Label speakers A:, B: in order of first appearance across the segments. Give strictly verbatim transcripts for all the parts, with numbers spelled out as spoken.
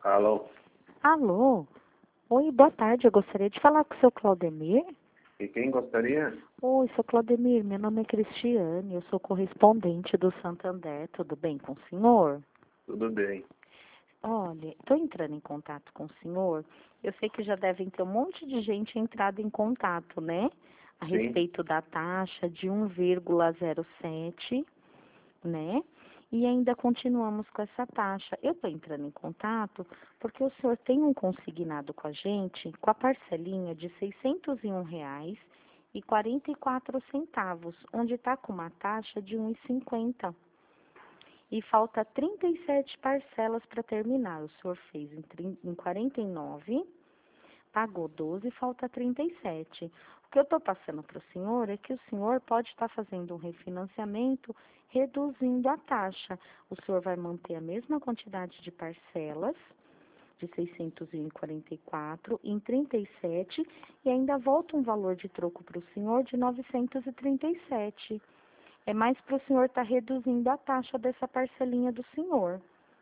A: Alô?
B: Alô? Oi, boa tarde. Eu gostaria de falar com o seu Claudemir.
A: E quem gostaria?
B: Oi, seu Claudemir, meu nome é Cristiane, eu sou correspondente do Santander. Tudo bem com o senhor?
A: Tudo bem.
B: Olha, estou entrando em contato com o senhor. Eu sei que já devem ter um monte de gente entrado em contato, né? A
A: Sim.
B: respeito da taxa de um vírgula zero sete, né? E ainda continuamos com essa taxa. Eu estou entrando em contato porque o senhor tem um consignado com a gente com a parcelinha de seiscentos e um reais e quarenta e quatro centavos, onde está com uma taxa de um e cinquenta. E falta trinta e sete parcelas para terminar. O senhor fez em, trinta, em quarenta e nove, pagou doze, falta trinta e sete. O que eu estou passando para o senhor é que o senhor pode estar fazendo um refinanciamento reduzindo a taxa. O senhor vai manter a mesma quantidade de parcelas, de seiscentos e quarenta e quatro, em trinta e sete, e ainda volta um valor de troco para o senhor de novecentos e trinta e sete. É mais para o senhor estar reduzindo a taxa dessa parcelinha do senhor.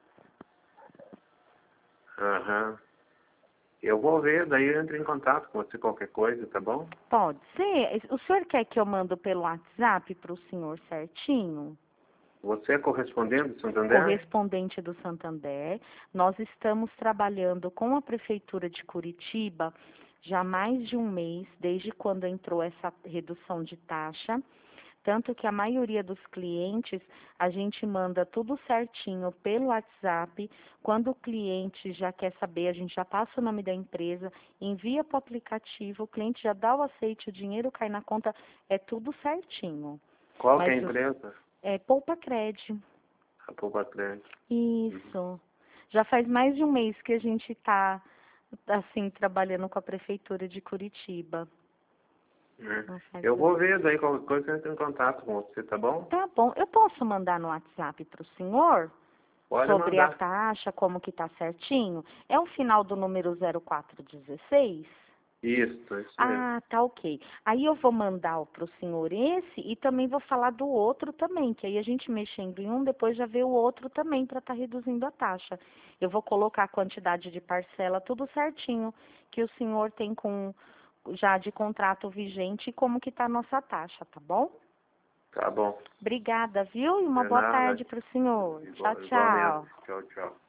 A: Aham. Eu vou ver, daí eu entro em contato com você qualquer coisa, tá bom?
B: Pode ser? O senhor quer que eu mando pelo WhatsApp para o senhor certinho?
A: Você é correspondente do Santander?
B: Correspondente do Santander. Nós estamos trabalhando com a Prefeitura de Curitiba já há mais de um mês, desde quando entrou essa redução de taxa. Tanto que a maioria dos clientes, a gente manda tudo certinho pelo WhatsApp. Quando o cliente já quer saber, a gente já passa o nome da empresa, envia para o aplicativo, o cliente já dá o aceite, o dinheiro cai na conta, é tudo certinho.
A: Qual que é a
B: Mas
A: empresa?
B: é Poupa Cred.
A: A Poupa Crédito.
B: Isso. Já faz mais de um mês que a gente está, assim, trabalhando com a Prefeitura de Curitiba.
A: Uhum.
B: Não faz
A: Eu vou
B: muito.
A: ver, daí qualquer coisa eu entro em contato com você, tá bom?
B: Tá bom. Eu posso mandar no WhatsApp para o senhor
A: Pode
B: sobre a
A: mandar.
B: taxa, como que tá certinho? É o final do número zero quatro dezesseis?
A: Isso, isso mesmo.
B: Ah, tá ok. Aí eu vou mandar para o senhor esse e também vou falar do outro também, que aí a gente mexendo em um, depois já vê o outro também para estar reduzindo a taxa. Eu vou colocar a quantidade de parcela, tudo certinho, que o senhor tem com já de contrato vigente e como que tá a nossa taxa, tá bom?
A: Tá bom.
B: Obrigada, viu? E uma
A: De
B: boa
A: nada.
B: tarde para o senhor. Tchau,
A: Igual- Igualmente.
B: tchau.
A: Tchau, tchau.